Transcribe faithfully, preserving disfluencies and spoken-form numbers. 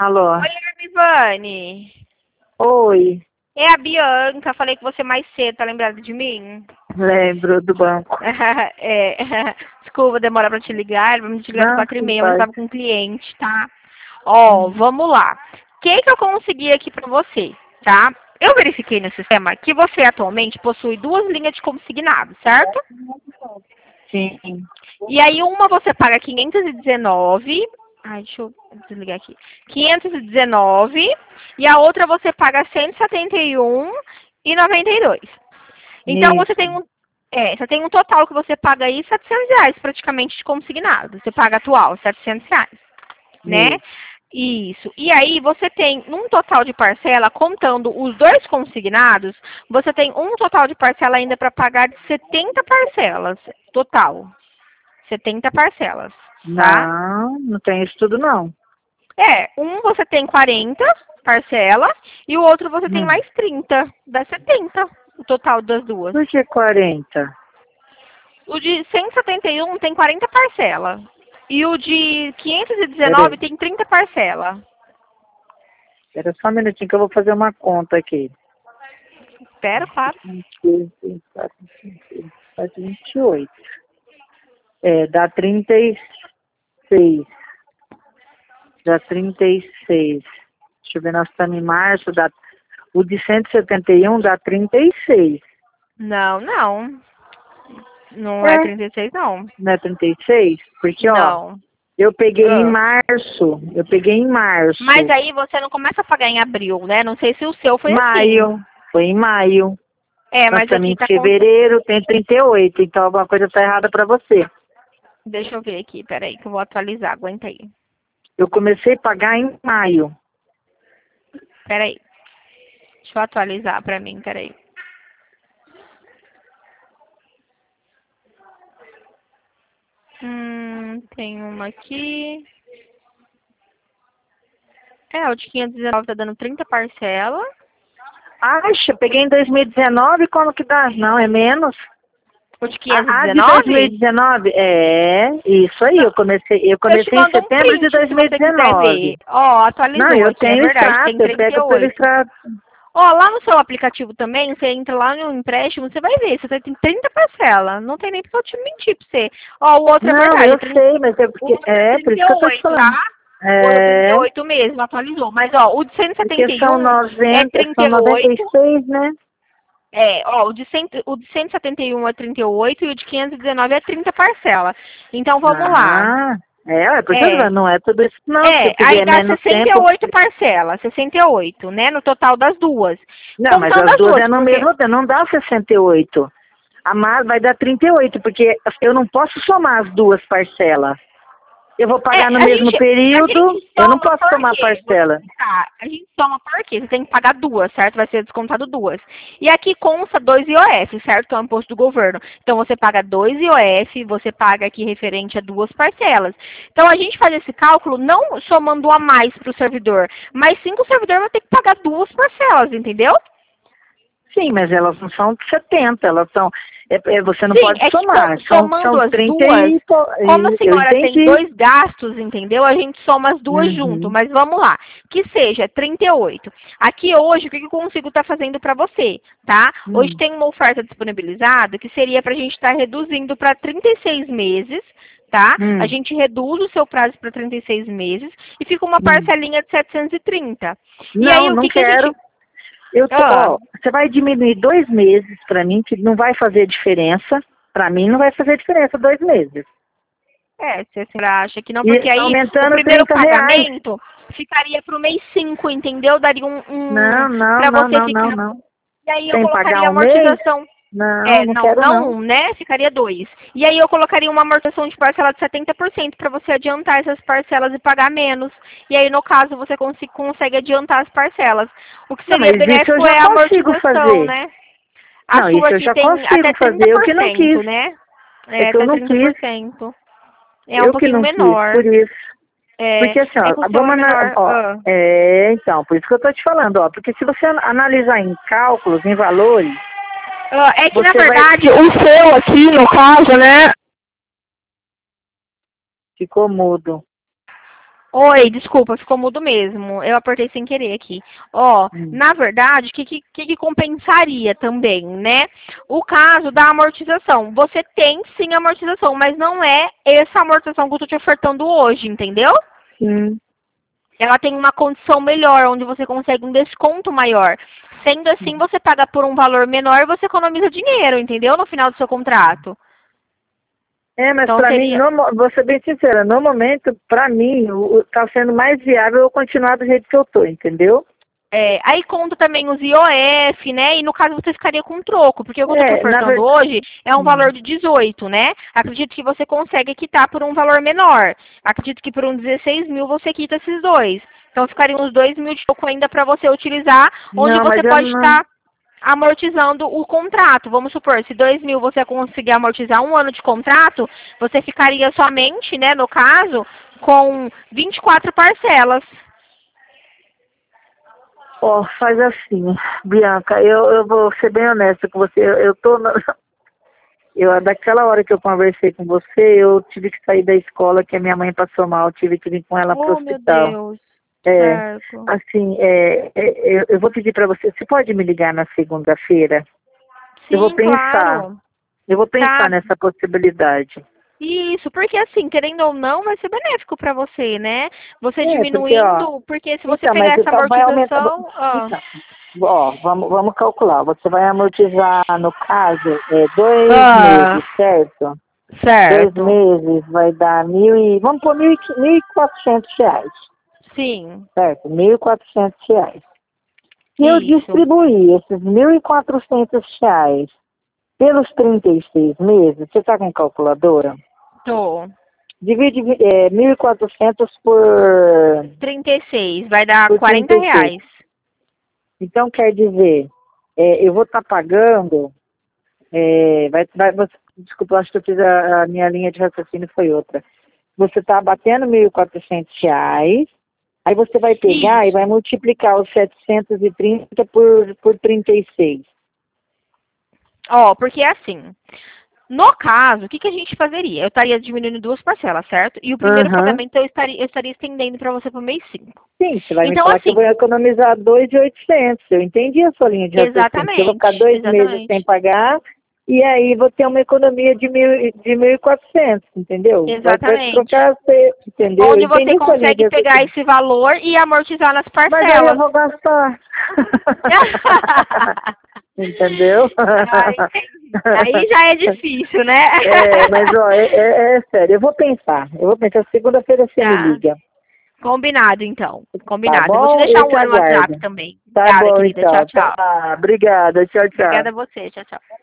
Alô? Oi, Armivane. Oi, É a Bianca. Falei com você mais cedo, tá lembrada de mim? lembro do banco. É, desculpa demorar pra te ligar. Vamos te ligar às Não, quatro e tudo meia, mas eu bem. tava com um cliente, tá? Ó, Hum. vamos lá. O que que eu consegui aqui pra você, tá? Eu verifiquei no sistema que você atualmente possui duas linhas de consignado, certo? Sim, E aí uma você paga quinhentos e dezenove. Ai, deixa eu desligar aqui. quinhentos e dezenove e a outra você paga cento e setenta e um e noventa e dois. Então você tem isso. um é, você tem um total que você paga aí setecentos reais praticamente de consignado. Você paga atual, setecentos reais, né? Isso. Isso. E aí você tem um total de parcela, contando os dois consignados, você tem um total de parcela ainda para pagar de setenta parcelas total. setenta parcelas, tá? Não, não tem isso tudo não. É, um você tem quarenta parcelas e o outro você tem Hum. mais trinta, dá setenta o total das duas. Por que quarenta? O de cento e setenta e um tem quarenta parcelas e o de quinhentos e dezenove Peraí, tem trinta parcelas. espera só um minutinho que eu vou fazer uma conta aqui. Espera, claro. vinte e dois, vinte e quatro, vinte e quatro, vinte e oito. É, dá trinta e seis. Dá trinta e seis. Deixa eu ver, nós estamos em março, dá... o de cento e setenta e um dá trinta e seis. Não, não. Não é É, trinta e seis, não. não é trinta e seis? Porque, ó, Não. eu peguei em Ah. março. Eu peguei em Mas março. aí você não começa a pagar em abril, né? Não sei se o seu foi assim. Maio. Foi em maio. É, Nós mas estamos aqui em tá com. fevereiro, tem trinta e oito. Então alguma coisa está errada para você. Deixa eu ver aqui, peraí, que eu vou atualizar, aguenta aí. Eu comecei a pagar em maio. Peraí. Deixa eu atualizar pra mim, peraí. Hum, tem uma aqui. É, o de quinhentos e dezenove tá dando trinta parcelas. Acha, peguei em dois mil e dezenove, como que dá? Não, é menos. O de quinhentos e A, a de dezenove? dois mil e dezenove? É, isso aí. Não, Eu comecei, eu eu te comecei em mando um setembro de print se você quiser ver. dois mil e dezenove. Ó, Não, atualizou eu aqui, é tenho verdade, tem extrato, eu trinta e pego pelo oito. extrato. Ó, lá no seu aplicativo também, você entra lá no empréstimo, você vai ver, você tem trinta parcelas. Não tem nem pra eu te mentir pra você. Ó, o outro é Não, verdade, eu trinta, sei, mas é o porque. outro é É, por trinta isso e que eu tô te oito, falando. tá? O outro é trinta e É, oito mesmo, atualizou. Mas, ó, o de cento e setenta porque e são um é noventa, trinta são e noventa e oito. seis, né? É, ó, o de, cem, o de cento e setenta e um é trinta e oito e o de quinhentos e dezenove é trinta parcela. Então, vamos lá. Ah, é, é, por isso eu tô É, falando, não é tudo isso não, se eu é, aí peguei dá menos sessenta e tempo. oito parcelas, sessenta e oito, né, no total das duas. Não, mas Contando as as duas duas, é no porque mesmo tempo, não dá sessenta e oito. A mais vai dar trinta e oito, porque eu não posso somar as duas parcelas. Eu vou é, pagar no a mesmo gente, a período, gente eu não soma posso por somar quê? Vou te parcela. explicar. A gente soma por quê? Você tem que pagar duas, certo? Vai ser descontado duas. E aqui consta dois I O F, certo? Que é o imposto do governo. Então você paga dois I O F, você paga aqui referente a duas parcelas. Então a gente faz esse cálculo não somando a mais para o servidor, mas sim que o servidor vai ter que pagar duas parcelas, entendeu? Sim, mas elas não são setenta, elas são. É, é, você não Sim, pode é que com- somar, são, somando são as trinta duas, e. po- como a Eu senhora tem entendi. dois gastos, entendeu? A gente soma as duas junto, Uhum. mas vamos lá. Que seja trinta e oito. Aqui hoje, o que que eu consigo estar fazendo para você, tá? Hoje Hum. tem uma oferta disponibilizada que seria para a gente estar reduzindo para trinta e seis meses, tá? A Hum. gente reduz o seu prazo para trinta e seis meses e fica uma Hum. parcelinha de setecentos e trinta. E Não, aí, o não que que a gente... quero. Eu tô, Ah, ó, você vai diminuir dois meses para mim, que não vai fazer diferença. Para mim não vai fazer diferença dois meses. É, se a senhora acha que não, porque E aí o aumentando primeiro trinta reais. pagamento ficaria para o mês cinco, entendeu? Daria um, um Não, não, para não, você não, não, ficar. não. E aí eu Sem pagar colocaria um mês? amortização. Não, É, não não, quero não não. um, né? Ficaria dois. E aí eu colocaria uma amortização de parcela de setenta por cento para você adiantar essas parcelas e pagar menos. E aí, no caso, você cons consegue adiantar as parcelas. O que Não, seria mas isso eu benéfico já é a consigo amortização, fazer. né? A Não, sua isso eu aqui já tem até consigo trinta fazer. Eu por que não cento, quis. né? É É, que eu até não trinta quis. por cento. É um Eu que pouquinho não quis, menor. por isso. É, Porque assim, é ó, que o seu é vamos ana- menor. ó, Ah. é, então, por isso que eu tô te falando, ó, porque se você an- analisar em cálculos, em valores, Ah, é que na você vai. verdade o seu aqui, no caso, né? Ficou mudo. Oi, desculpa, ficou mudo mesmo. Eu apertei sem querer aqui. Ó, Hum. na verdade, o que, que, que compensaria também, né? O caso da amortização. Você tem sim amortização, mas não é essa amortização que eu tô te ofertando hoje, entendeu? Sim. Ela tem uma condição melhor, onde você consegue um desconto maior. Sendo assim, você paga por um valor menor e você economiza dinheiro, entendeu? No final do seu contrato. É, mas Então para mim, seria. no, mo- vou ser bem sincera, no momento, para mim, está sendo mais viável eu continuar do jeito que eu tô, entendeu? É, aí conta também os I O F, né? E no caso você ficaria com troco, porque o que eu tô te É, na ofertando verdade. hoje é um valor de dezoito, né? Acredito que você consegue quitar por um valor menor. Acredito que por um dezesseis mil você quita esses dois. Então ficariam uns dois mil de troco ainda para você utilizar, onde Não, você mas eu pode não. estar amortizando o contrato. Vamos supor, se dois mil você conseguir amortizar um ano de contrato, você ficaria somente, né, no caso, com vinte e quatro parcelas. Ó, faz assim, Bianca, eu, eu vou ser bem honesta com você. Eu, eu tô. Na- Eu, daquela hora que eu conversei com você, eu tive que sair da escola, que a minha mãe passou mal, tive que vir com ela pro Oh, meu hospital. Deus. É, Certo. assim, é, é, eu, eu vou pedir para você, você pode me ligar na segunda-feira? Eu vou Sim, pensar, claro. eu vou pensar Tá. nessa possibilidade. Isso, porque assim, querendo ou não, vai ser benéfico para você, né? Você É, porque, ó, diminuindo, porque se você então, mas pegar essa então vai aumentar. amortização, ó, Então, ó, vamos, vamos calcular. Você vai amortizar, no caso, é, dois ah, meses, certo? Dois certo. meses vai dar mil e. Vamos por mil, e- mil e quatrocentos reais, Sim, certo? Mil e quatrocentos reais. Se eu isso. distribuir esses mil e quatrocentos reais pelos trinta e seis meses, você está com calculadora? Tô. Divide é, mil e quatrocentos por, trinta e seis, vai dar por quarenta trinta e seis. reais. Então, quer dizer, é, eu vou estar pagando. É, vai, vai, você- desculpa, eu acho que eu fiz a, a minha linha de raciocínio foi outra. Você está batendo mil e quatrocentos reais, aí você vai pegar e vai Isso. multiplicar os setecentos e trinta por, por trinta e seis. Ó, porque é assim, no caso, o que, que a gente fazeria? Eu estaria diminuindo duas parcelas, certo? E o primeiro Aham. pagamento eu estaria, eu estaria estendendo para você para o mês cinco. Sim, você vai me Então, falar que eu vou assim, economizar dois mil e oitocentos. Eu entendi a sua linha de raciocínio, que eu vou ficar exatamente, dois meses sem exatamente, pagar e aí vou ter uma economia de mil, e- de mil e quatrocentos, entendeu? Vai pra exatamente. trocar, você, entendeu? Eu Onde você entendi a sua linha de consegue pegar raciocínio. esse valor e amortizar nas Mas aí eu parcelas. vou gastar. Entendeu? Ah, entendi. Aí já é difícil, né? É, mas ó, é, é- é sério, eu vou pensar. Eu vou pensar. Segunda-feira você me Tá. liga. Combinado, então. Tá Combinado. Eu vou te bom? deixar Eu um te oi no WhatsApp aguardo. também. Tá Obrigada, bom, querida. Tchau, então. tchau. Tá. Obrigada. Tchau, tchau. Obrigada a você. Tchau, tchau.